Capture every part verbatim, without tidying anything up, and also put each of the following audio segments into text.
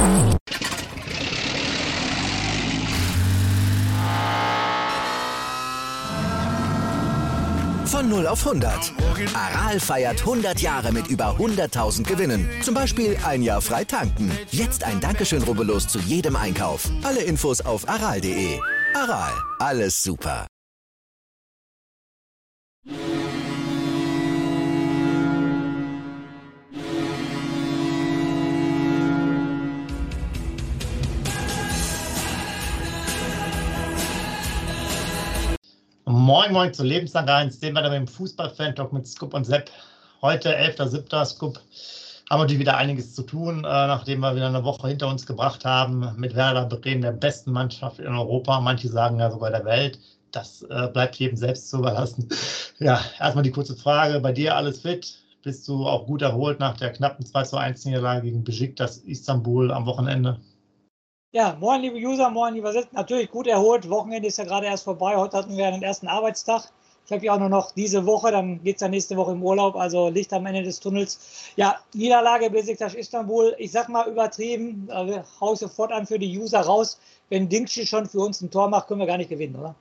Von null auf hundert. Aral feiert hundert Jahre mit über hunderttausend Gewinnen. Zum Beispiel ein Jahr frei tanken. Jetzt ein Dankeschön, rubbellos zu jedem Einkauf. Alle Infos auf aral punkt de. Aral, alles super. Moin Moin zu Lebenslang eins, den wir da mit dem Fußball-Fan-Talk mit Scoop und Sepp. Heute elfter siebter Scoop. Haben wir natürlich wieder einiges zu tun, äh, nachdem wir wieder eine Woche hinter uns gebracht haben mit Werder Bremen, der besten Mannschaft in Europa. Manche sagen ja sogar der Welt. Das äh, bleibt jedem selbst zu überlassen. Ja, erstmal die kurze Frage. Bei dir alles fit? Bist du auch gut erholt nach der knappen zwei zu eins Niederlage gegen Besiktas Istanbul am Wochenende? Ja, moin liebe User, moin lieber Sepp. Natürlich gut erholt. Wochenende ist ja gerade erst vorbei. Heute hatten wir den ersten Arbeitstag. Ich habe ja auch nur noch diese Woche, dann geht es ja nächste Woche im Urlaub, also Licht am Ende des Tunnels. Ja, Niederlage Besiktas Istanbul, ich sag mal übertrieben, also hau ich sofort an für die User raus. Wenn Dingschi schon für uns ein Tor macht, können wir gar nicht gewinnen, oder?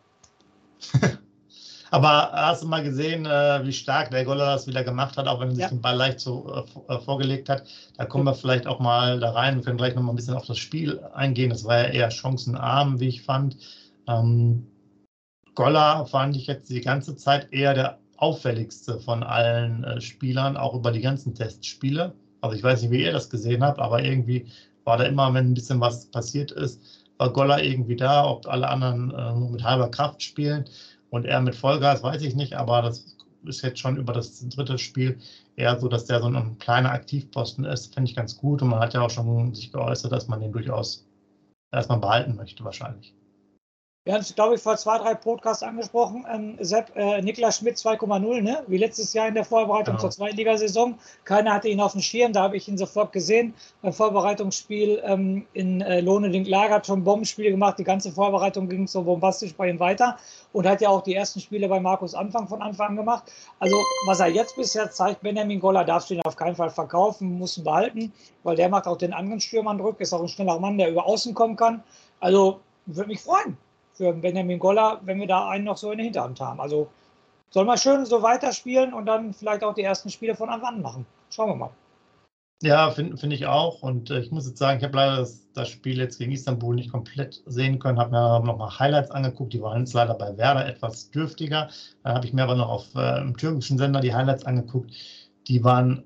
Aber hast du mal gesehen, äh, wie stark der Goller das wieder gemacht hat, auch wenn er sich Ja. den Ball leicht so äh, vorgelegt hat? Da kommen wir vielleicht auch mal da rein. Wir können gleich noch mal ein bisschen auf das Spiel eingehen. Das war ja eher chancenarm, wie ich fand. Ähm, Goller fand ich jetzt die ganze Zeit eher der auffälligste von allen äh, Spielern, auch über die ganzen Testspiele. Also ich weiß nicht, wie ihr das gesehen habt, aber irgendwie war da immer, wenn ein bisschen was passiert ist, war Goller irgendwie da, ob alle anderen äh, nur mit halber Kraft spielen. Und er mit Vollgas, weiß ich nicht, aber das ist jetzt schon über das dritte Spiel eher so, dass der so ein kleiner Aktivposten ist, finde ich ganz gut. Und man hat ja auch schon sich geäußert, dass man den durchaus erstmal behalten möchte wahrscheinlich. Wir haben es, glaube ich, vor zwei, drei Podcasts angesprochen. Ähm, Sepp, äh, Niklas Schmidt zwei Komma null, ne? Wie letztes Jahr in der Vorbereitung Genau. zur Zweitligasaison. Keiner hatte ihn auf dem Schirm, da habe ich ihn sofort gesehen. Beim Vorbereitungsspiel ähm, in äh, Lohne-Ding-Lager hat schon ein Bombenspiel gemacht. Die ganze Vorbereitung ging so bombastisch bei ihm weiter und hat ja auch die ersten Spiele bei Markus Anfang von Anfang an gemacht. Also, was er jetzt bisher zeigt, Benjamin Goller, darfst du ihn auf keinen Fall verkaufen, muss ihn behalten, weil der macht auch den anderen Stürmern Druck, ist auch ein schneller Mann, der über Außen kommen kann. Also, würde mich freuen für Benjamin Goller, wenn wir da einen noch so in der Hinterhand haben. Also soll man schön so weiterspielen und dann vielleicht auch die ersten Spiele von Anfang an machen. Schauen wir mal. Ja, finde find ich auch. Und äh, ich muss jetzt sagen, ich habe leider das, das Spiel jetzt gegen Istanbul nicht komplett sehen können, habe mir nochmal Highlights angeguckt, die waren jetzt leider bei Werder etwas dürftiger. Dann habe ich mir aber noch auf äh, im türkischen Sender die Highlights angeguckt. Die waren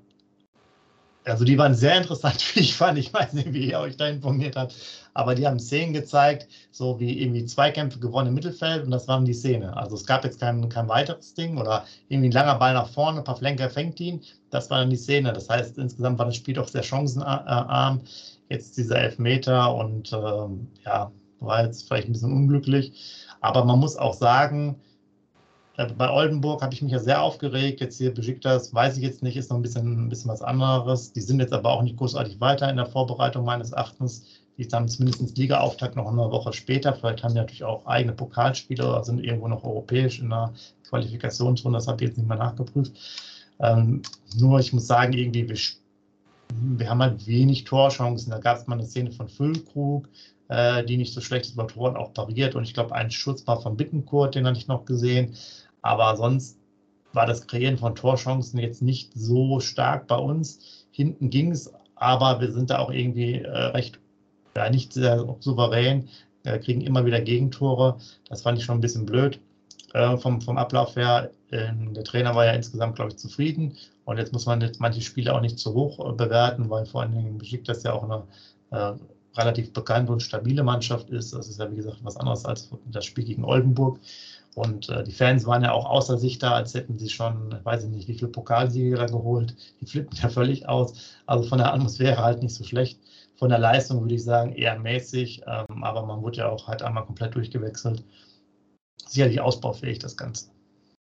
Also die waren sehr interessant, wie ich fand. Ich weiß nicht, wie ihr euch da informiert habt. Aber die haben Szenen gezeigt, so wie irgendwie Zweikämpfe gewonnen im Mittelfeld. Und das waren die Szenen. Also es gab jetzt kein, kein weiteres Ding oder irgendwie ein langer Ball nach vorne, ein paar Flanker fängt ihn. Das war dann die Szene. Das heißt, insgesamt war das Spiel doch sehr chancenarm. Jetzt dieser Elfmeter und ähm, ja, war jetzt vielleicht ein bisschen unglücklich. Aber man muss auch sagen, bei Oldenburg habe ich mich ja sehr aufgeregt. Jetzt hier Besiktas, weiß ich jetzt nicht, ist noch ein bisschen, ein bisschen was anderes. Die sind jetzt aber auch nicht großartig weiter in der Vorbereitung meines Erachtens. Die ist dann zumindest Liga-Auftakt noch eine Woche später. Vielleicht haben die natürlich auch eigene Pokalspiele oder sind irgendwo noch europäisch in der Qualifikationsrunde. Das habe ich jetzt nicht mehr nachgeprüft. Ähm, nur ich muss sagen, irgendwie, wir, wir haben halt wenig Torchancen. Da gab es mal eine Szene von Füllkrug, äh, die nicht so schlecht ist, bei Toren auch pariert. Und ich glaube, ein Schuss war von Bittencourt, den hatte ich noch gesehen. Aber sonst war das Kreieren von Torchancen jetzt nicht so stark bei uns. Hinten ging es, aber wir sind da auch irgendwie äh, recht, ja, nicht sehr souverän, äh, kriegen immer wieder Gegentore. Das fand ich schon ein bisschen blöd äh, vom, vom Ablauf her. Äh, der Trainer war ja insgesamt, glaube ich, zufrieden. Und jetzt muss man jetzt manche Spiele auch nicht zu hoch äh, bewerten, weil vor allen Dingen Besiktas ja auch eine äh, relativ bekannte und stabile Mannschaft ist. Das ist ja, wie gesagt, was anderes als das Spiel gegen Oldenburg. Und äh, die Fans waren ja auch außer sich da, als hätten sie schon, weiß ich nicht, wie viele Pokalsiege da geholt. Die flippen ja völlig aus. Also von der Atmosphäre halt nicht so schlecht. Von der Leistung würde ich sagen eher mäßig. Ähm, aber man wurde ja auch halt einmal komplett durchgewechselt. Sicherlich ausbaufähig, das Ganze.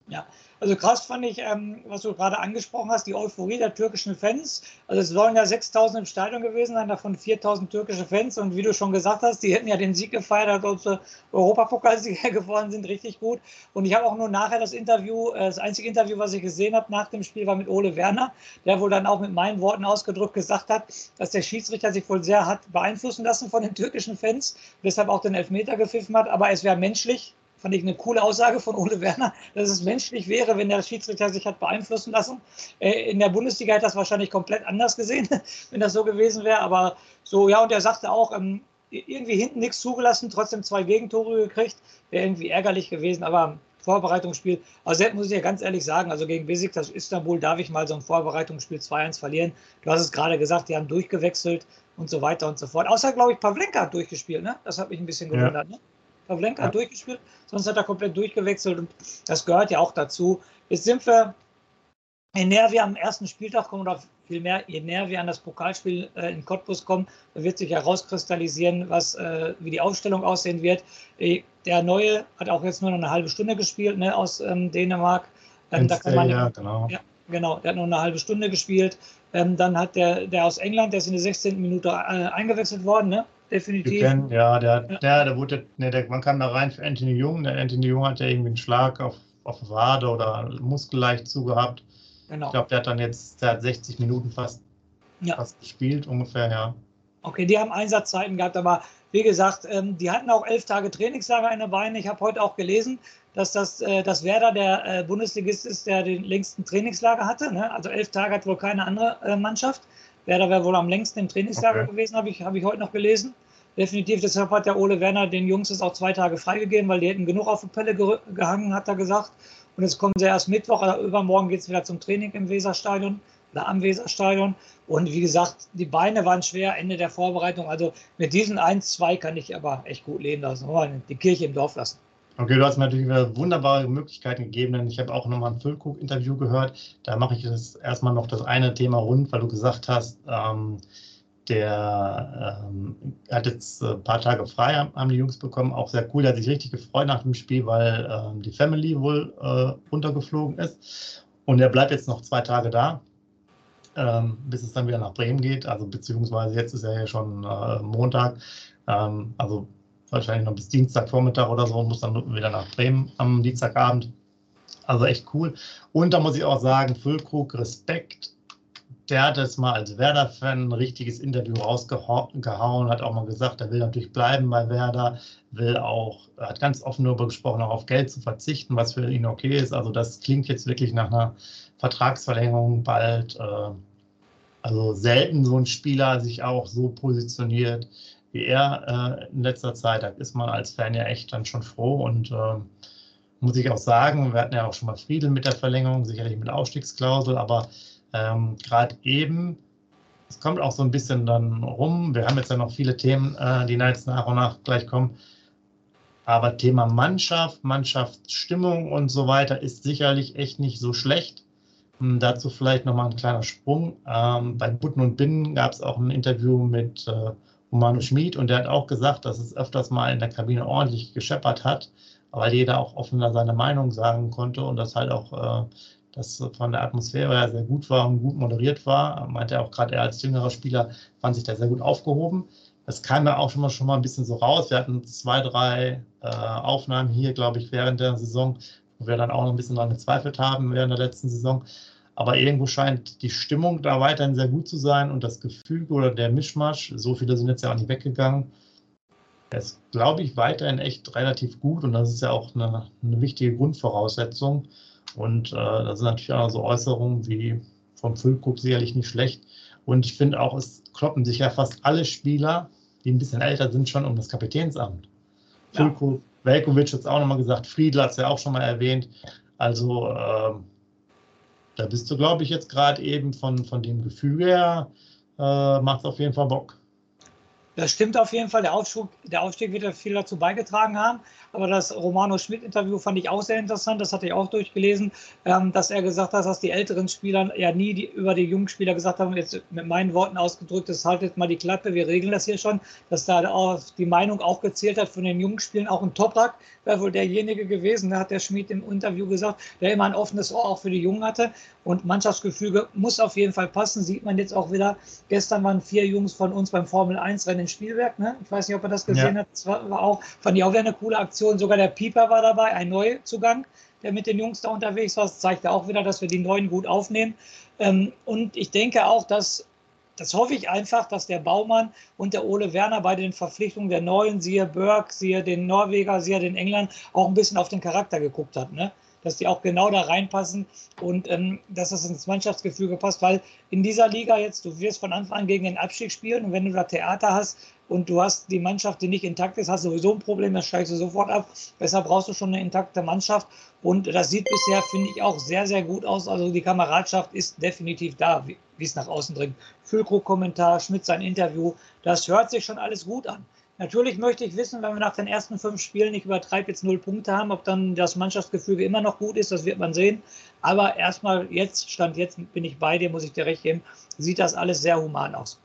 Ja, also krass fand ich, ähm, was du gerade angesprochen hast, die Euphorie der türkischen Fans. Also es sollen ja sechstausend im Stadion gewesen sein, davon viertausend türkische Fans. Und wie du schon gesagt hast, die hätten ja den Sieg gefeiert, als sie Europapokalsieger geworden sind, richtig gut. Und ich habe auch nur nachher das Interview, äh, das einzige Interview, was ich gesehen habe nach dem Spiel, war mit Ole Werner, der wohl dann auch mit meinen Worten ausgedrückt gesagt hat, dass der Schiedsrichter sich wohl sehr hat beeinflussen lassen von den türkischen Fans, deshalb auch den Elfmeter gepfiffen hat. Aber es wäre menschlich. Fand ich eine coole Aussage von Ole Werner, dass es menschlich wäre, wenn der Schiedsrichter sich hat beeinflussen lassen. In der Bundesliga hätte das wahrscheinlich komplett anders gesehen, wenn das so gewesen wäre. Aber so, ja, und er sagte auch, irgendwie hinten nichts zugelassen, trotzdem zwei Gegentore gekriegt. Wäre irgendwie ärgerlich gewesen, aber Vorbereitungsspiel. Also muss ich ja ganz ehrlich sagen, also gegen Besiktas Istanbul darf ich mal so ein Vorbereitungsspiel zwei eins verlieren. Du hast es gerade gesagt, die haben durchgewechselt und so weiter und so fort. Außer, glaube ich, Pavlenka hat durchgespielt, ne? Das hat mich ein bisschen gewundert, ja. Ne? Pavlenka hat ja durchgespielt, sonst hat er komplett durchgewechselt und das gehört ja auch dazu. Jetzt sind wir, je näher wir am ersten Spieltag kommen oder vielmehr, je näher wir an das Pokalspiel äh, in Cottbus kommen, wird sich herauskristallisieren, was, äh, wie die Aufstellung aussehen wird. Äh, der Neue hat auch jetzt nur noch eine halbe Stunde gespielt, ne, aus ähm, Dänemark. Ähm, da kann man, ja, genau. Ja, genau, der hat nur eine halbe Stunde gespielt. Ähm, dann hat der, der aus England, der ist in der sechzehnten Minute äh, eingewechselt worden, ne? Definitiv. Kennen, ja, der, ja. Der, der wurde, ne, der, man kam da rein für Anthony Jung. Der Anthony Jung hat ja irgendwie einen Schlag auf, auf Wade oder Muskel leicht zugehabt. Genau. Ich glaube, der hat dann jetzt, der hat sechzig Minuten fast, ja. fast gespielt, ungefähr, ja. Okay, die haben Einsatzzeiten gehabt, aber wie gesagt, ähm, die hatten auch elf Tage Trainingslager in der Beine. Ich habe heute auch gelesen, dass das äh, dass Werder der äh, Bundesligist ist, der den längsten Trainingslager hatte. Ne? Also elf Tage hat wohl keine andere äh, Mannschaft. Werder wäre wohl am längsten im Trainingslager okay. gewesen, habe ich, hab ich heute noch gelesen. Definitiv, deshalb hat der Ole Werner den Jungs es auch zwei Tage freigegeben, weil die hätten genug auf die Pelle ge gehangen, hat er gesagt. Und jetzt kommen sie erst Mittwoch oder übermorgen geht es wieder zum Training im Weserstadion oder am Weserstadion. Und wie gesagt, die Beine waren schwer, Ende der Vorbereitung. Also mit diesen eins zwei kann ich aber echt gut leben lassen. Die Kirche im Dorf lassen. Okay, du hast mir natürlich wieder wunderbare Möglichkeiten gegeben, denn ich habe auch nochmal ein Füllkrug-Interview gehört. Da mache ich das erstmal noch das eine Thema rund, weil du gesagt hast, ähm, der ähm, hat jetzt ein paar Tage frei, haben die Jungs bekommen. Auch sehr cool, der hat sich richtig gefreut nach dem Spiel, weil ähm, die Family wohl äh, runtergeflogen ist. Und er bleibt jetzt noch zwei Tage da, ähm, bis es dann wieder nach Bremen geht. Also beziehungsweise jetzt ist er ja schon äh, Montag, ähm, also wahrscheinlich noch bis Dienstagvormittag oder so und muss dann wieder nach Bremen am Dienstagabend. Also echt cool. Und da muss ich auch sagen, Füllkrug, Respekt. Der hat jetzt mal als Werder-Fan ein richtiges Interview rausgehauen, hat auch mal gesagt, er will natürlich bleiben bei Werder, will auch, er hat ganz offen darüber gesprochen, auch auf Geld zu verzichten, was für ihn okay ist. Also das klingt jetzt wirklich nach einer Vertragsverlängerung bald. Also selten so ein Spieler sich auch so positioniert wie er in letzter Zeit. Da ist man als Fan ja echt dann schon froh und muss ich auch sagen, wir hatten ja auch schon mal Friedel mit der Verlängerung, sicherlich mit Ausstiegsklausel, aber Ähm, gerade eben, es kommt auch so ein bisschen dann rum, wir haben jetzt ja noch viele Themen, äh, die jetzt nach und nach gleich kommen, aber Thema Mannschaft, Mannschaftsstimmung und so weiter ist sicherlich echt nicht so schlecht. Und dazu vielleicht nochmal ein kleiner Sprung. Ähm, bei Butten und Binnen gab es auch ein Interview mit äh, Romano Schmid und der hat auch gesagt, dass es öfters mal in der Kabine ordentlich gescheppert hat, weil jeder auch offener seine Meinung sagen konnte und das halt auch äh, das von der Atmosphäre her sehr gut war und gut moderiert war. Meinte er auch gerade, er als jüngerer Spieler fand sich da sehr gut aufgehoben. Das kam ja auch schon mal, schon mal ein bisschen so raus. Wir hatten zwei, drei äh, Aufnahmen hier, glaube ich, während der Saison, wo wir dann auch noch ein bisschen daran gezweifelt haben während der letzten Saison. Aber irgendwo scheint die Stimmung da weiterhin sehr gut zu sein und das Gefüge oder der Mischmasch, so viele sind jetzt ja auch nicht weggegangen, der ist, glaube ich, weiterhin echt relativ gut und das ist ja auch eine, eine wichtige Grundvoraussetzung. Und äh, das sind natürlich auch so Äußerungen wie vom Füllkrug sicherlich nicht schlecht. Und ich finde auch, es kloppen sich ja fast alle Spieler, die ein bisschen älter sind, schon um das Kapitänsamt. Ja. Füllkrug, Veljković hat es auch nochmal gesagt, Friedl hat es ja auch schon mal erwähnt. Also äh, da bist du, glaube ich, jetzt gerade eben von, von dem Gefühl her, äh, macht es auf jeden Fall Bock. Das stimmt auf jeden Fall. Der Aufstieg, der Aufstieg wird ja viel dazu beigetragen haben. Aber das Romano-Schmidt-Interview fand ich auch sehr interessant. Das hatte ich auch durchgelesen, ähm, dass er gesagt hat, dass die älteren Spieler ja nie die, über die jungen Spieler gesagt haben, jetzt mit meinen Worten ausgedrückt, das haltet mal die Klappe, wir regeln das hier schon. Dass da auch die Meinung auch gezählt hat von den jungen Spielern. Auch ein Toprak wäre wohl derjenige gewesen, da hat der Schmidt im Interview gesagt, der immer ein offenes Ohr auch für die Jungen hatte. Und Mannschaftsgefüge muss auf jeden Fall passen. Sieht man jetzt auch wieder. Gestern waren vier Jungs von uns beim Formel eins Rennen in Spielberg. Ne? Ich weiß nicht, ob er das gesehen ja. hat. Das war, war auch, fand ich auch wieder eine coole Aktion. Sogar der Pieper war dabei, ein Neuzugang, der mit den Jungs da unterwegs war. Das zeigt ja auch wieder, dass wir die Neuen gut aufnehmen. Ähm, und ich denke auch, dass, das hoffe ich einfach, dass der Baumann und der Ole Werner bei den Verpflichtungen der Neuen, siehe Burke, siehe den Norweger, siehe den Engländer, auch ein bisschen auf den Charakter geguckt hat. Ne? Dass die auch genau da reinpassen und ähm, dass das ins Mannschaftsgefüge passt, weil in dieser Liga jetzt, du wirst von Anfang an gegen den Abstieg spielen und wenn du da Theater hast und du hast die Mannschaft, die nicht intakt ist, hast du sowieso ein Problem, dann steigst du sofort ab. Deshalb brauchst du schon eine intakte Mannschaft und das sieht bisher, finde ich, auch sehr, sehr gut aus. Also die Kameradschaft ist definitiv da, wie es nach außen dringt. Füllkrug-Kommentar, Schmidt sein Interview, das hört sich schon alles gut an. Natürlich möchte ich wissen, wenn wir nach den ersten fünf Spielen nicht übertreibt jetzt null Punkte haben, ob dann das Mannschaftsgefüge immer noch gut ist, das wird man sehen. Aber erstmal jetzt, Stand jetzt bin ich bei dir, muss ich dir recht geben, sieht das alles sehr human aus.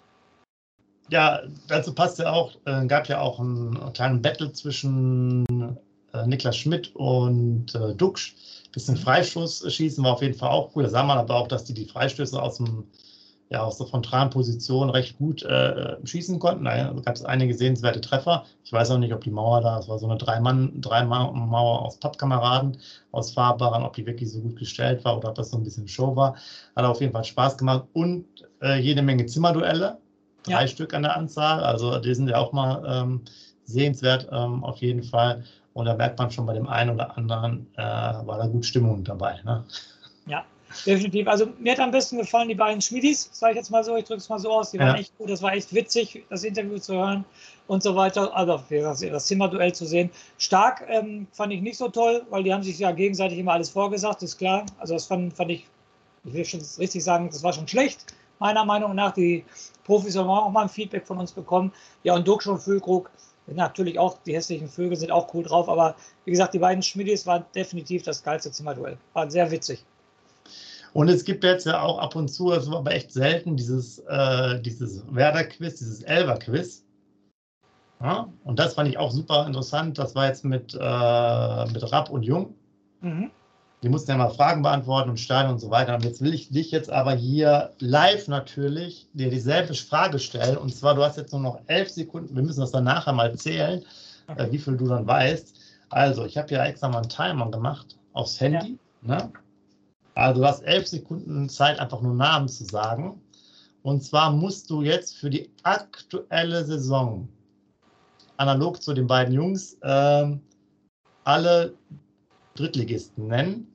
Ja, dazu passt ja auch, äh, gab ja auch einen, einen kleinen Battle zwischen äh, Niklas Schmidt und äh, Duxch. Bisschen Freistoß schießen war auf jeden Fall auch cool. Da sah man aber auch, dass die die Freistöße aus dem ja, aus der frontalen Position recht gut äh, schießen konnten. Da gab es einige sehenswerte Treffer. Ich weiß auch nicht, ob die Mauer da, es war so eine Drei-Mann, Drei-Mauer aus Pappkameraden, aus Fahrbarern, ob die wirklich so gut gestellt war oder ob das so ein bisschen Show war. Hat auf jeden Fall Spaß gemacht und äh, jede Menge Zimmerduelle, drei ja. Stück an der Anzahl. Also die sind ja auch mal ähm, sehenswert ähm, auf jeden Fall. Und da merkt man schon, bei dem einen oder anderen äh, war da gut Stimmung dabei. Ne? Ja. Definitiv. Also mir hat am besten gefallen die beiden Schmiedis, sage ich jetzt mal so, ich drücke es mal so aus, die waren ja. echt gut, das war echt witzig, das Interview zu hören und so weiter, also das Zimmerduell zu sehen. Stark ähm, fand ich nicht so toll, weil die haben sich ja gegenseitig immer alles vorgesagt, ist klar, also das fand, fand ich, ich will schon richtig sagen, das war schon schlecht, meiner Meinung nach, die Profis haben auch mal ein Feedback von uns bekommen, ja und Duxch und Füllkrug, natürlich auch, die hässlichen Vögel sind auch cool drauf, aber wie gesagt, die beiden Schmiedis waren definitiv das geilste Zimmerduell, war sehr witzig. Und es gibt jetzt ja auch ab und zu, das war aber echt selten, dieses, äh, dieses Werder-Quiz, dieses Elver-Quiz. Ja, und das fand ich auch super interessant. Das war jetzt mit, äh, mit Rapp und Jung. Mhm. Die mussten ja mal Fragen beantworten und Steine und so weiter. Und jetzt will ich dich jetzt aber hier live natürlich dir dieselbe Frage stellen. Und zwar, du hast jetzt nur noch elf Sekunden. Wir müssen das dann nachher mal zählen, okay. äh, wie viel du dann weißt. Also, ich habe ja extra mal einen Timer gemacht aufs Handy. Ja. Ne? Also du hast elf Sekunden Zeit, einfach nur Namen zu sagen. Und zwar musst du jetzt für die aktuelle Saison, analog zu den beiden Jungs, ähm, alle Drittligisten nennen.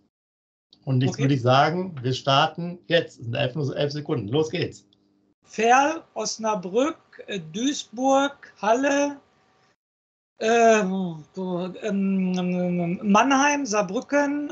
Und jetzt okay. würde ich sagen, wir starten jetzt. Es sind elf, nur elf Sekunden. Los geht's. Ferl, Osnabrück, Duisburg, Halle, Ähm, ähm, Mannheim, Saarbrücken,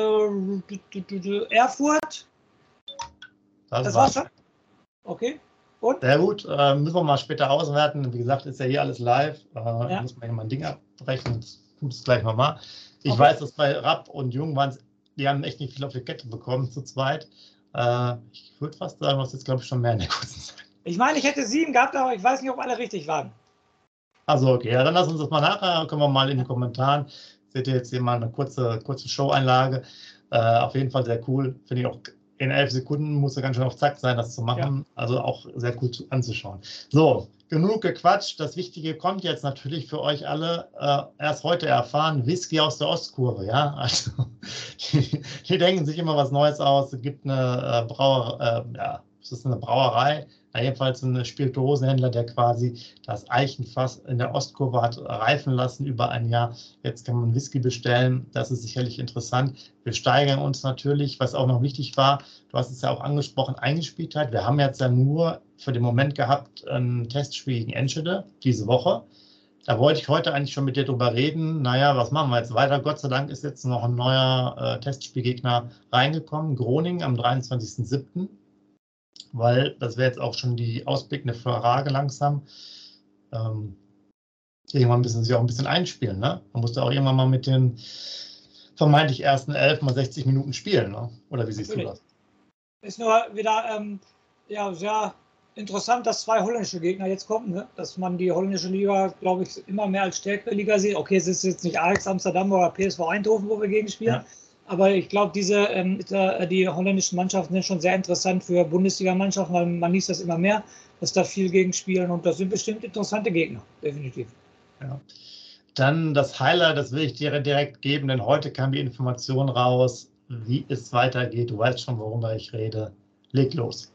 äh, Erfurt. Das, das war's schon. Okay. Und? Sehr gut. Äh, müssen wir mal später auswerten. Wie gesagt, ist ja hier alles live. Äh, ja. Muss man hier mal ein Ding abbrechen. Das tut es gleich nochmal. Ich okay. weiß, dass bei Rapp und Jung waren es, die haben echt nicht viel auf die Kette bekommen zu zweit. Äh, ich würde fast sagen, was jetzt glaube ich schon mehr in der kurzen Zeit. Ich meine, ich hätte sieben gehabt, aber ich weiß nicht, ob alle richtig waren. Also okay, ja, dann lass uns das mal nachher, können wir mal in den Kommentaren, seht ihr jetzt hier mal eine kurze, kurze Show-Einlage, äh, auf jeden Fall sehr cool, finde ich auch in elf Sekunden muss er ganz schön auf Zack sein, das zu machen, ja. Also auch sehr cool anzuschauen. So, genug gequatscht, das Wichtige kommt jetzt natürlich für euch alle, äh, erst heute erfahren, Whisky aus der Ostkurve, ja, also die, die denken sich immer was Neues aus, es gibt eine äh, Brauer, äh, ja, es ist eine Brauerei, jedenfalls ein Spirituosenhändler, der quasi das Eichenfass in der Ostkurve hat reifen lassen über ein Jahr. Jetzt kann man Whisky bestellen. Das ist sicherlich interessant. Wir steigern uns natürlich, was auch noch wichtig war. Du hast es ja auch angesprochen, Eingespieltheit. Wir haben jetzt ja nur für den Moment gehabt ein Testspiel gegen Enschede diese Woche. Da wollte ich heute eigentlich schon mit dir drüber reden. Naja, was machen wir jetzt weiter? Gott sei Dank ist jetzt noch ein neuer äh, Testspielgegner reingekommen. Groningen am dreiundzwanzigsten siebten Weil das wäre jetzt auch schon die ausblickende Frage langsam. ähm, irgendwann müssen sie sich auch ein bisschen einspielen. Ne? Man musste auch irgendwann mal mit den vermeintlich ersten elf mal sechzig Minuten spielen. Ne? Oder wie siehst Natürlich. du das? Ist nur wieder ähm, ja, sehr interessant, dass zwei holländische Gegner jetzt kommen. Ne? Dass man die holländische Liga, glaube ich, immer mehr als stärkere Liga sieht. Okay, es ist jetzt nicht Ajax Amsterdam oder P S V Eindhoven, wo wir gegen spielen. Ja. Aber ich glaube, diese ähm, die holländischen Mannschaften sind schon sehr interessant für Bundesliga-Mannschaften, weil man liest das immer mehr, dass da viel gegenspielen und das sind bestimmt interessante Gegner, definitiv. Ja. Dann das Highlight, das will ich dir direkt geben, denn heute kam die Information raus, wie es weitergeht. Du weißt schon, worüber ich rede. Leg los.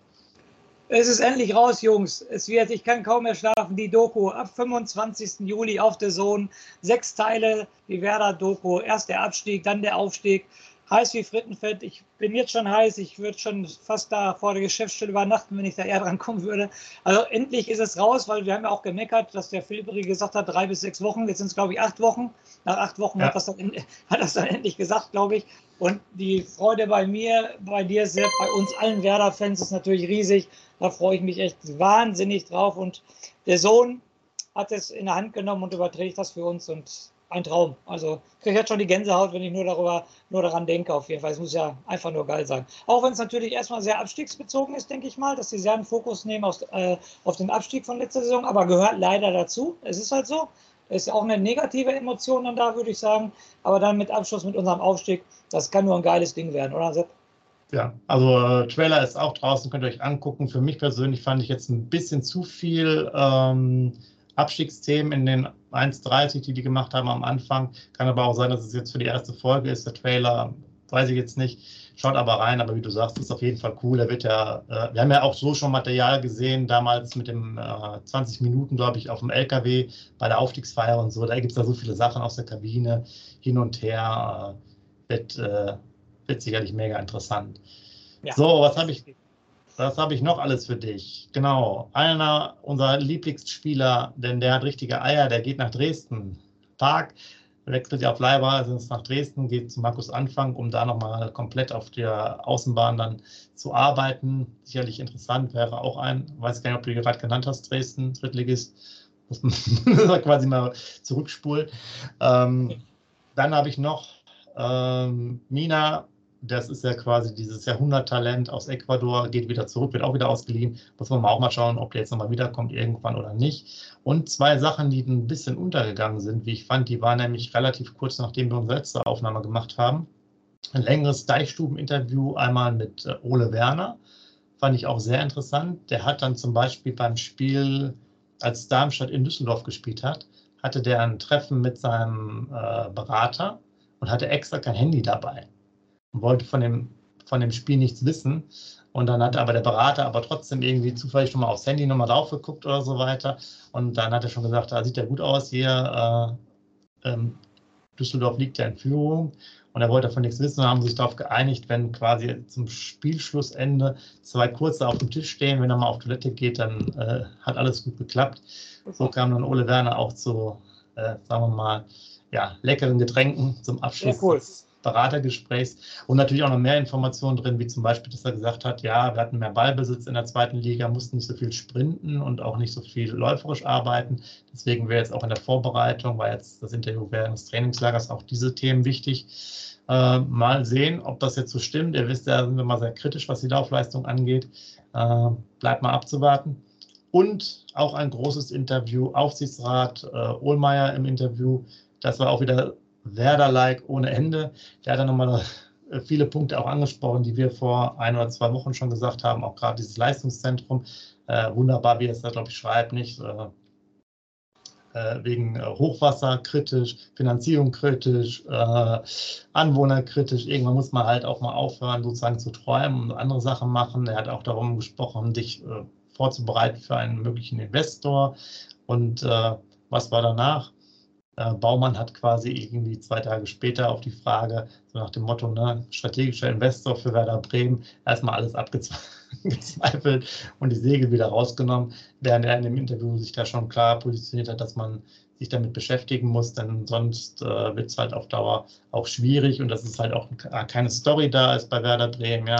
Es ist endlich raus, Jungs. Es wird, ich kann kaum mehr schlafen, die Doku ab fünfundzwanzigsten Juli auf der Zone. Sechs Teile, die Werder-Doku. Erst der Abstieg, dann der Aufstieg. Heiß wie Frittenfett. Ich bin jetzt schon heiß. Ich würde schon fast da vor der Geschäftsstelle übernachten, wenn ich da eher dran kommen würde. Also endlich ist es raus, weil wir haben ja auch gemeckert, dass der Filipri gesagt hat, drei bis sechs Wochen. Jetzt sind es, glaube ich, acht Wochen. Nach acht Wochen ja. hat, das dann, hat das dann endlich gesagt, glaube ich. Und die Freude bei mir, bei dir, Sepp, bei uns allen Werder-Fans ist natürlich riesig. Da freue ich mich echt wahnsinnig drauf. Und der Sohn hat es in der Hand genommen und überträgt das für uns. Und ein Traum. Also ich kriege jetzt schon die Gänsehaut, wenn ich nur darüber, nur daran denke auf jeden Fall. Es muss ja einfach nur geil sein. Auch wenn es natürlich erstmal sehr abstiegsbezogen ist, denke ich mal, dass sie sehr einen Fokus nehmen auf, äh, auf den Abstieg von letzter Saison, aber gehört leider dazu. Es ist halt so. Es ist ja auch eine negative Emotion dann da, würde ich sagen. Aber dann mit Abschluss mit unserem Aufstieg, das kann nur ein geiles Ding werden, oder Sepp? Ja, also äh, Trailer ist auch draußen, könnt ihr euch angucken. Für mich persönlich fand ich jetzt ein bisschen zu viel ähm, Abstiegsthemen in den eins dreißig, die die gemacht haben am Anfang. Kann aber auch sein, dass es jetzt für die erste Folge ist. Der Trailer, weiß ich jetzt nicht. Schaut aber rein, aber wie du sagst, ist auf jeden Fall cool. Da wird ja, äh, wir haben ja auch so schon Material gesehen, damals mit dem äh, zwanzig Minuten, glaube ich, auf dem L K W bei der Aufstiegsfeier und so. Da gibt es da so viele Sachen aus der Kabine, hin und her. Äh, wird, äh, wird sicherlich mega interessant. Ja, so, was habe ich, was habe ich noch alles für dich? Genau, einer unserer Lieblingsspieler, denn der hat richtige Eier, der geht nach Dresden. Park wechselt ja auf Leihbar, also ist nach Dresden, geht zu Markus Anfang, um da nochmal komplett auf der Außenbahn dann zu arbeiten. Sicherlich interessant, wäre auch ein, weiß gar nicht, ob du gerade genannt hast, Dresden, Drittligist, muss man quasi mal zurückspulen. Ähm, dann habe ich noch ähm, Mina, das ist ja quasi dieses Jahrhunderttalent aus Ecuador, geht wieder zurück, wird auch wieder ausgeliehen. Muss man auch mal schauen, ob der jetzt nochmal wiederkommt irgendwann oder nicht. Und zwei Sachen, die ein bisschen untergegangen sind, wie ich fand, die waren nämlich relativ kurz, nachdem wir unsere letzte Aufnahme gemacht haben. Ein längeres Deichstuben-Interview einmal mit äh, Ole Werner, fand ich auch sehr interessant. Der hat dann zum Beispiel beim Spiel, als Darmstadt in Düsseldorf gespielt hat, hatte der ein Treffen mit seinem äh, Berater und hatte extra kein Handy dabei. Und wollte von dem, von dem Spiel nichts wissen. Und dann hat aber der Berater aber trotzdem irgendwie zufällig schon mal aufs Handy nochmal drauf geguckt oder so weiter. Und dann hat er schon gesagt, da sieht ja gut aus hier. Äh, ähm, Düsseldorf liegt ja in Führung. Und er wollte davon nichts wissen und haben sich darauf geeinigt, wenn quasi zum Spielschlussende zwei Kurze auf dem Tisch stehen, wenn er mal auf Toilette geht, dann äh, hat alles gut geklappt. So kam dann Ole Werner auch zu, äh, sagen wir mal, ja, leckeren Getränken zum Abschluss. Sehr cool. Beratergesprächs und natürlich auch noch mehr Informationen drin, wie zum Beispiel, dass er gesagt hat, ja, wir hatten mehr Ballbesitz in der zweiten Liga, mussten nicht so viel sprinten und auch nicht so viel läuferisch arbeiten. Deswegen wäre jetzt auch in der Vorbereitung, weil jetzt das Interview während des Trainingslagers auch diese Themen wichtig. Äh, mal sehen, ob das jetzt so stimmt. Ihr wisst, da sind wir mal sehr kritisch, was die Laufleistung angeht. Äh, bleibt mal abzuwarten. Und auch ein großes Interview, Aufsichtsrat äh, Ohlmeier im Interview. Das war auch wieder Werder-like ohne Ende. Der hat dann nochmal viele Punkte auch angesprochen, die wir vor ein oder zwei Wochen schon gesagt haben, auch gerade dieses Leistungszentrum. Äh, wunderbar, wie er es da, glaube ich, schreibt, nicht? Äh, äh, wegen äh, Hochwasser kritisch, Finanzierung kritisch, äh, Anwohner kritisch. Irgendwann muss man halt auch mal aufhören, sozusagen zu träumen und andere Sachen machen. Er hat auch darum gesprochen, dich äh, vorzubereiten für einen möglichen Investor. Und äh, was war danach? Baumann hat quasi irgendwie zwei Tage später auf die Frage, so nach dem Motto, ne, strategischer Investor für Werder Bremen, erstmal alles abgezweifelt und die Segel wieder rausgenommen, während er in dem Interview sich da schon klar positioniert hat, dass man sich damit beschäftigen muss, denn sonst äh, wird es halt auf Dauer auch schwierig und dass es halt auch keine Story da ist bei Werder Bremen, ja,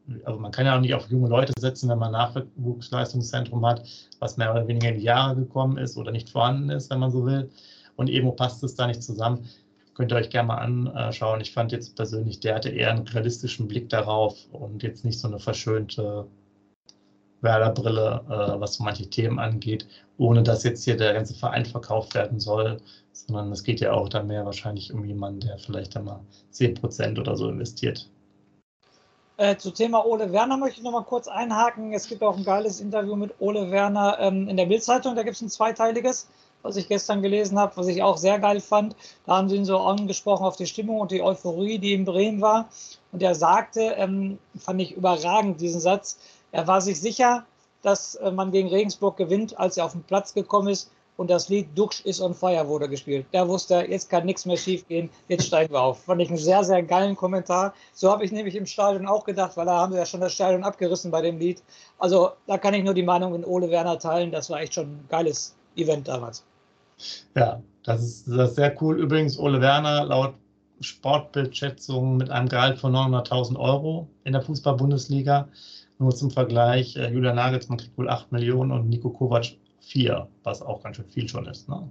also man kann ja auch nicht auf junge Leute setzen, wenn man ein Nachwuchsleistungszentrum hat, was mehr oder weniger in die Jahre gekommen ist oder nicht vorhanden ist, wenn man so will. Und Emo passt es da nicht zusammen. Könnt ihr euch gerne mal anschauen. Ich fand jetzt persönlich, der hatte eher einen realistischen Blick darauf und jetzt nicht so eine verschönte Werder-Brille, äh, was so manche Themen angeht, ohne dass jetzt hier der ganze Verein verkauft werden soll, sondern es geht ja auch dann mehr wahrscheinlich um jemanden, der vielleicht einmal zehn Prozent oder so investiert. Äh, zu Thema Ole Werner möchte ich noch mal kurz einhaken. Es gibt auch ein geiles Interview mit Ole Werner ähm, in der Bild-Zeitung. Da gibt es ein zweiteiliges, was ich gestern gelesen habe, was ich auch sehr geil fand. Da haben sie ihn so angesprochen auf die Stimmung und die Euphorie, die in Bremen war. Und er sagte, ähm, fand ich überragend, diesen Satz, er war sich sicher, dass äh, man gegen Regensburg gewinnt, als er auf den Platz gekommen ist und das Lied Duxch is on fire wurde gespielt. Da wusste er, jetzt kann nichts mehr schief gehen, jetzt steigen wir auf. Fand ich einen sehr, sehr geilen Kommentar. So habe ich nämlich im Stadion auch gedacht, weil da haben sie ja schon das Stadion abgerissen bei dem Lied. Also da kann ich nur die Meinung in Ole Werner teilen. Das war echt schon ein geiles Event damals. Ja, das ist, das ist sehr cool. Übrigens, Ole Werner laut Sportbildschätzung mit einem Gehalt von neunhunderttausend Euro in der Fußball-Bundesliga. Nur zum Vergleich, äh, Julian Nagelsmann kriegt wohl acht Millionen und Niko Kovac vier, was auch ganz schön viel schon ist. Ne?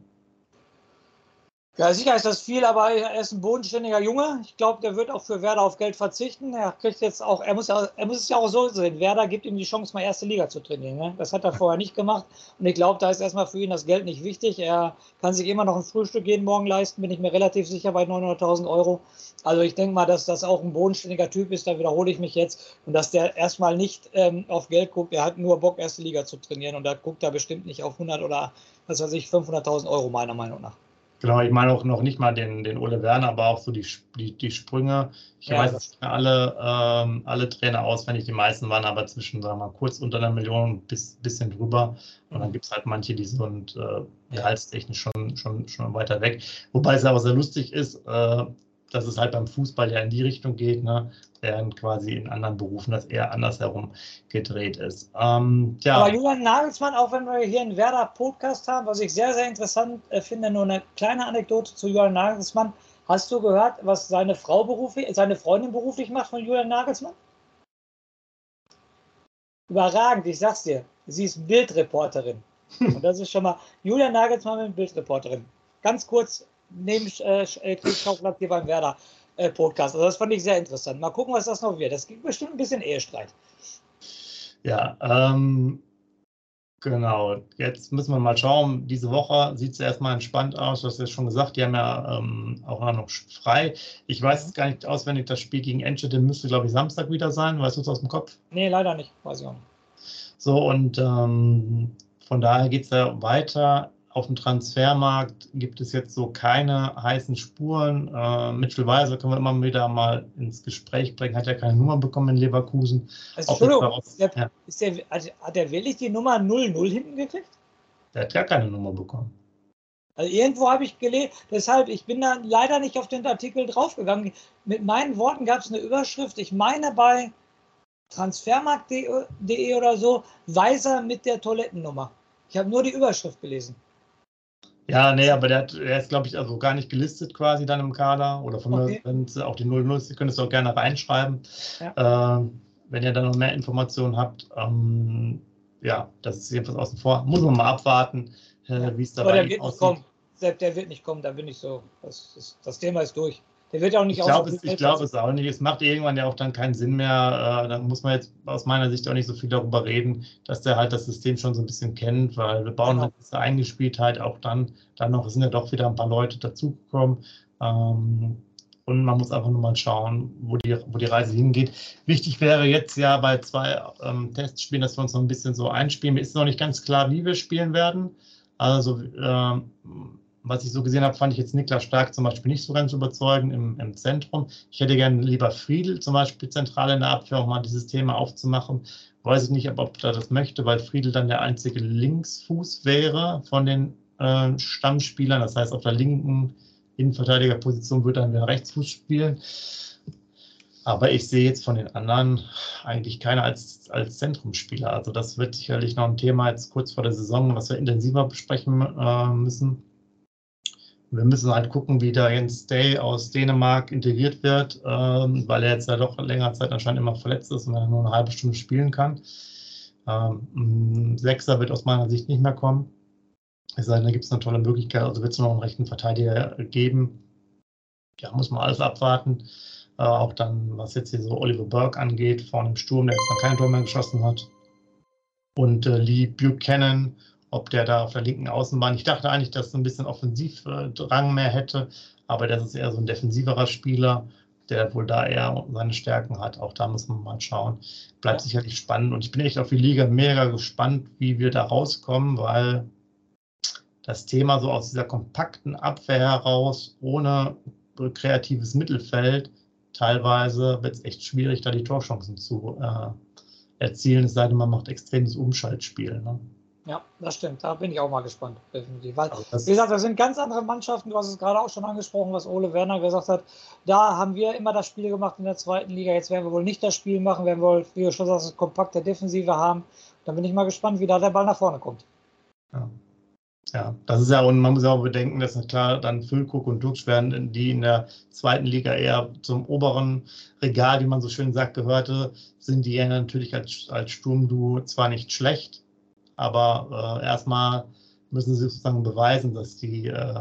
Ja, sicher ist das viel, aber er ist ein bodenständiger Junge. Ich glaube, der wird auch für Werder auf Geld verzichten. Er kriegt jetzt auch, er muss, er muss es ja auch so sehen. Werder gibt ihm die Chance, mal erste Liga zu trainieren. Ne? Das hat er vorher nicht gemacht. Und ich glaube, da ist erstmal für ihn das Geld nicht wichtig. Er kann sich immer noch ein Frühstück jeden Morgen leisten, bin ich mir relativ sicher, bei neunhunderttausend Euro. Also ich denke mal, dass das auch ein bodenständiger Typ ist, da wiederhole ich mich jetzt. Und dass der erstmal nicht ähm, auf Geld guckt. Er hat nur Bock, erste Liga zu trainieren. Und da guckt er bestimmt nicht auf hundert oder, was weiß ich, fünfhunderttausend Euro, meiner Meinung nach. Genau, ich meine auch noch nicht mal den, den Ole Werner, aber auch so die, die, die Sprünge. Ich Ja, weiß das- nicht mehr alle, ähm, alle Trainer auswendig, die meisten waren aber zwischen, sagen wir mal, kurz unter einer Million bis bisschen drüber. Und dann gibt es halt manche, die sind äh, gehaltstechnisch schon, schon, schon weiter weg. Wobei es aber sehr lustig ist, äh, dass es halt beim Fußball ja in die Richtung geht, ne? Während quasi in anderen Berufen das eher andersherum gedreht ist. Ähm, ja. Aber Julian Nagelsmann, auch wenn wir hier einen Werder-Podcast haben, was ich sehr, sehr interessant äh, finde, nur eine kleine Anekdote zu Julian Nagelsmann. Hast du gehört, was seine Frau beruflich, seine Freundin beruflich macht von Julian Nagelsmann? Überragend, ich sag's dir. Sie ist Bildreporterin. Und das ist schon mal Julian Nagelsmann mit Bildreporterin. Ganz kurz neben äh, Kriegsschauplatz hier beim Werder äh, Podcast. Also das fand ich sehr interessant. Mal gucken, was das noch wird. Das gibt bestimmt ein bisschen Ehestreit. Ja, ähm, genau. Jetzt müssen wir mal schauen. Diese Woche sieht es erstmal entspannt aus. Du hast ja schon gesagt, die haben ja ähm, auch noch frei. Ich weiß jetzt gar nicht auswendig, das Spiel gegen Enschede müsste, glaube ich, Samstag wieder sein. Weißt du es aus dem Kopf? Nee, leider nicht. Weiß ich auch nicht. So, und ähm, von daher geht es ja weiter. Auf dem Transfermarkt gibt es jetzt so keine heißen Spuren. Äh, Mitchell Weiser können wir immer wieder mal ins Gespräch bringen. Hat ja keine Nummer bekommen in Leverkusen. Also, Entschuldigung, daraus, der, ja. ist der, also hat der wirklich die Nummer null null hinten gekriegt? Der hat gar keine Nummer bekommen. Also irgendwo habe ich gelesen, deshalb, ich bin da leider nicht auf den Artikel draufgegangen. Mit meinen Worten gab es eine Überschrift, ich meine bei transfermarkt punkt de oder so, Weiser mit der Toilettennummer. Ich habe nur die Überschrift gelesen. Ja, nee, aber der, hat, der ist, glaube ich, also gar nicht gelistet quasi dann im Kader. Oder von Okay. mir, wenn es auch die null null ist, könnt ihr es auch gerne reinschreiben. Ja. Äh, wenn ihr dann noch mehr Informationen habt. Ähm, ja, das ist jedenfalls außen vor. Muss man mal abwarten, äh, Ja. wie es Aber dabei der wird nicht aussieht. kommen. Sepp, der wird nicht kommen, da bin ich so. Das, das, das Thema ist durch. Der wird auch nicht Ich aus- glaube es, ich glaub es auch nicht. Es macht irgendwann ja auch dann keinen Sinn mehr. Äh, da muss man jetzt aus meiner Sicht auch nicht so viel darüber reden, dass der halt das System schon so ein bisschen kennt, weil wir bauen Genau. halt diese Eingespieltheit auch dann, dann noch, es sind ja doch wieder ein paar Leute dazugekommen. Ähm, und man muss einfach nur mal schauen, wo die, wo die Reise hingeht. Wichtig wäre jetzt ja bei zwei ähm, Testspielen, dass wir uns noch ein bisschen so einspielen. Mir ist noch nicht ganz klar, wie wir spielen werden. Also ähm, was ich so gesehen habe, fand ich jetzt Niklas Stark zum Beispiel nicht so ganz überzeugend im, im Zentrum. Ich hätte gerne lieber Friedl zum Beispiel zentral in der Abwehr, auch mal dieses Thema aufzumachen. Weiß ich nicht, ob, ob er das möchte, weil Friedl dann der einzige Linksfuß wäre von den äh, Stammspielern. Das heißt, auf der linken Innenverteidigerposition würde er wieder Rechtsfuß spielen. Aber ich sehe jetzt von den anderen eigentlich keiner als, als Zentrumsspieler. Also das wird sicherlich noch ein Thema jetzt kurz vor der Saison, was wir intensiver besprechen äh, müssen. Wir müssen halt gucken, wie der Jens Day aus Dänemark integriert wird, ähm, weil er jetzt ja doch länger Zeit anscheinend immer verletzt ist und er nur eine halbe Stunde spielen kann. Ähm, Sechser wird aus meiner Sicht nicht mehr kommen. Es sei denn, da gibt es eine tolle Möglichkeit, also wird es noch einen rechten Verteidiger geben. Ja, muss man alles abwarten. Äh, auch dann, was jetzt hier so Oliver Burke angeht, vorne im Sturm, der jetzt noch kein Tor mehr geschossen hat. Und äh, Lee Buchanan, ob der da auf der linken Außenbahn, ich dachte eigentlich, dass er ein bisschen Offensivdrang mehr hätte, aber das ist eher so ein defensiverer Spieler, der wohl da eher seine Stärken hat. Auch da muss man mal schauen. Bleibt ja sicherlich spannend und ich bin echt auf die Liga mega gespannt, wie wir da rauskommen, weil das Thema so aus dieser kompakten Abwehr heraus, ohne kreatives Mittelfeld, teilweise wird es echt schwierig, da die Torchancen zu äh, erzielen, es sei denn, man macht extremes Umschaltspiel. Ne? Ja, das stimmt. Da bin ich auch mal gespannt. Definitiv. Weil, wie gesagt, das sind ganz andere Mannschaften. Du hast es gerade auch schon angesprochen, was Ole Werner gesagt hat. Da haben wir immer das Spiel gemacht in der zweiten Liga. Jetzt werden wir wohl nicht das Spiel machen, werden wir wohl, wie du schon sagst, kompakte Defensive haben. Da bin ich mal gespannt, wie da der Ball nach vorne kommt. Ja. Ja, das ist ja, und man muss ja auch bedenken, dass klar dann Füllkrug und Dux werden, die in der zweiten Liga eher zum oberen Regal, wie man so schön sagt, gehörte, sind die ja natürlich als, als Sturmduo zwar nicht schlecht, aber äh, erstmal müssen sie sozusagen beweisen, dass die, äh,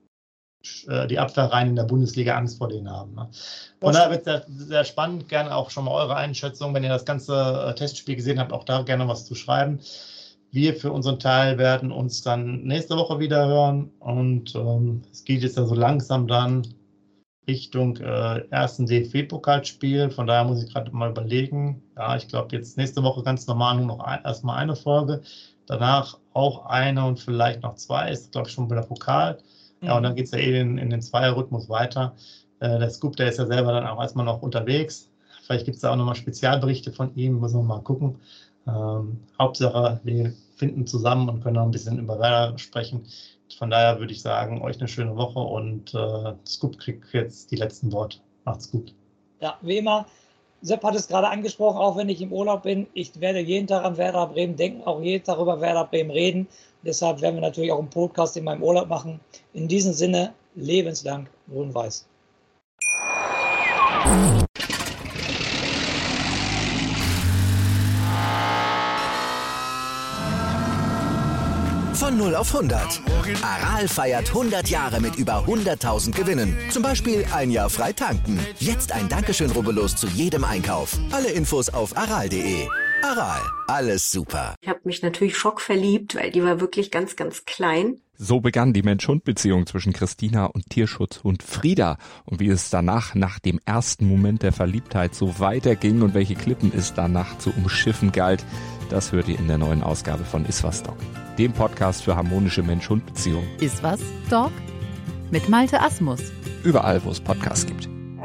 die Abwehrreihen in der Bundesliga Angst vor denen haben. Ne? Von daher wird es sehr, sehr spannend, gerne auch schon mal eure Einschätzung, wenn ihr das ganze äh, Testspiel gesehen habt, auch da gerne was zu schreiben. Wir für unseren Teil werden uns dann nächste Woche wieder hören und ähm, es geht jetzt ja so langsam dann Richtung äh, ersten D F B-Pokalspiel. Von daher muss ich gerade mal überlegen. Ja, ich glaube jetzt nächste Woche ganz normal nur noch ein, erstmal eine Folge. Danach auch eine und vielleicht noch zwei. Ist, glaube ich, schon wieder Pokal. Ja, und dann geht es ja eh in, in den Zweierrhythmus weiter. Äh, der Scoop, der ist ja selber dann auch erstmal noch unterwegs. Vielleicht gibt es da auch nochmal Spezialberichte von ihm. Müssen wir mal gucken. Ähm, Hauptsache, wir finden zusammen und können noch ein bisschen über Werder sprechen. Von daher würde ich sagen, euch eine schöne Woche und äh, Scoop kriegt jetzt die letzten Worte. Macht's gut. Ja, wie immer, Sepp hat es gerade angesprochen, auch wenn ich im Urlaub bin, ich werde jeden Tag an Werder Bremen denken, auch jeden Tag über Werder Bremen reden. Deshalb werden wir natürlich auch einen Podcast in meinem Urlaub machen. In diesem Sinne, lebenslang grün-weiß. Von null auf hundert. Aral feiert hundert Jahre mit über hunderttausend Gewinnen. Zum Beispiel ein Jahr frei tanken. Jetzt ein Dankeschön, rubbellos zu jedem Einkauf. Alle Infos auf aral punkt de. Aral, alles super. Ich habe mich natürlich schockverliebt, weil die war wirklich ganz, ganz klein. So begann die Mensch-Hund-Beziehung zwischen Christina und Tierschutzhund Frieda. Und wie es danach, nach dem ersten Moment der Verliebtheit, so weiterging und welche Klippen es danach zu umschiffen galt, das hört ihr in der neuen Ausgabe von Iswas Dog, dem Podcast für harmonische Mensch-Hund-Beziehungen. Iswas Dog mit Malte Asmus. Überall, wo es Podcasts gibt.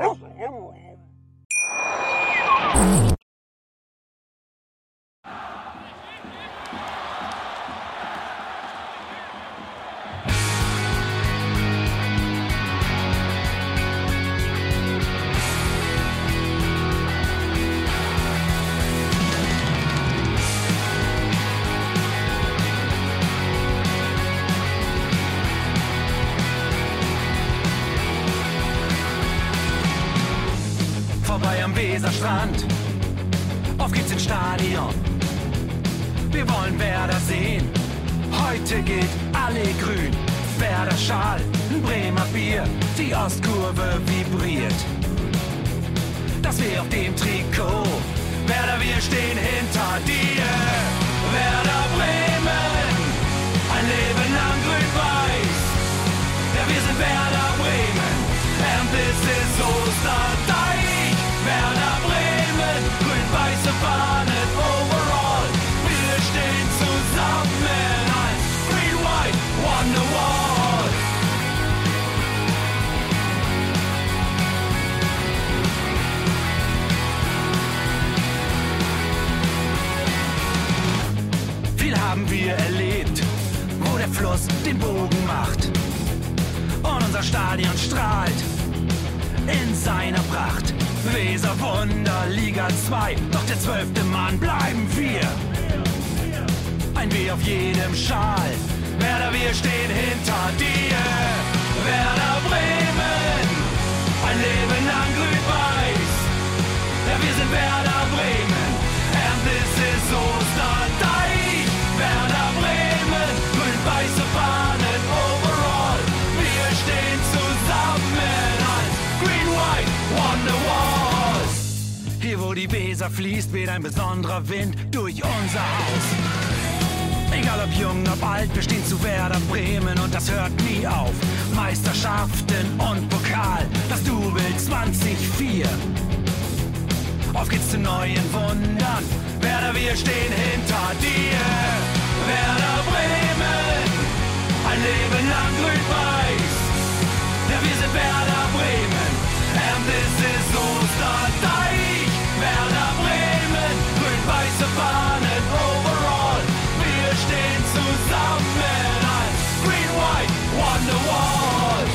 Vorbei am Weserstrand, auf geht's ins Stadion. Wir wollen Werder sehen, heute gilt alle grün. Werder Schal, ein Bremer Bier, die Ostkurve vibriert. Das wir auf dem Trikot, Werder, wir stehen hinter dir. Werder Bremen, ein Leben lang grün-weiß. Ja, wir sind Werder Bremen, and this is Osterdeich. Werder Bremen, grün-weiße Fahnen overall. Wir stehen zusammen als Green-White Wonderwall. Viel haben wir erlebt, wo der Fluss den Bogen macht. Und unser Stadion strahlt in seiner Pracht. Weserwunder, Liga zwei, doch der zwölfte Mann bleiben wir. Ein W auf jedem Schal, Werder, wir stehen hinter dir. die Weser fließt, weht ein besonderer Wind durch unser Haus. Egal ob jung, ob alt, wir stehen zu Werder Bremen und das hört nie auf. Meisterschaften und Pokal, das Double zwanzig vier. Auf geht's zu neuen Wundern, Werder, wir stehen hinter dir. Werder Bremen, ein Leben lang grün-weiß. Ja, wir sind Werder Bremen, and this is Osterdeich. Werder Bremen, grün-weiße Fahnen overall. Wir stehen zusammen als Green-White Wonderwall.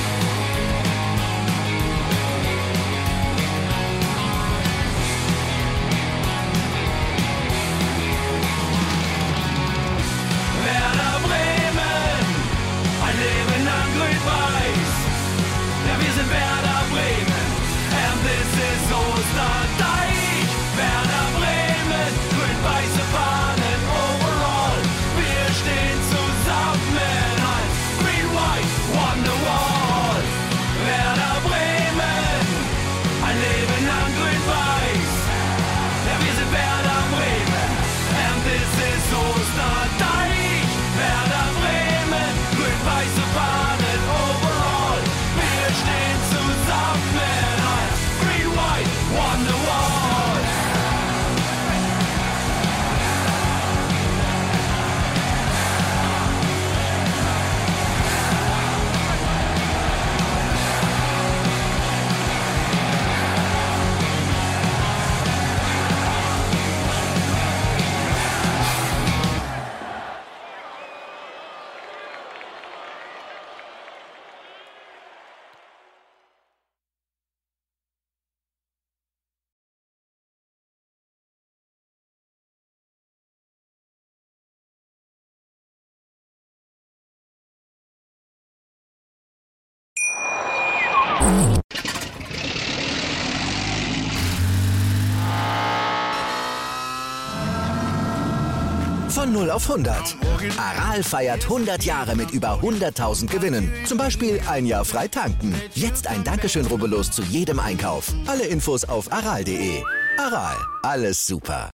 Werder Bremen, ein Leben lang grün-weiß. Ja, wir sind Werder Bremen, and this is Osterdeich. Werder Bremen, grün-weiße Fahnen overall. Wir stehen zusammen als Green-White Wonderwall. Werder Bremen, ein Leben lang grün-weiß. Ja, wir sind Werder Bremen, and this is Osterdeich. Werder Bremen, grün-weiße Fahnen overall. Wir stehen zusammen als Green-White Wonderwall. Von null auf hundert. Aral feiert hundert Jahre mit über hunderttausend Gewinnen. Zum Beispiel ein Jahr frei tanken. Jetzt ein Dankeschön, rubbellos zu jedem Einkauf. Alle Infos auf aral punkt de. Aral, alles super.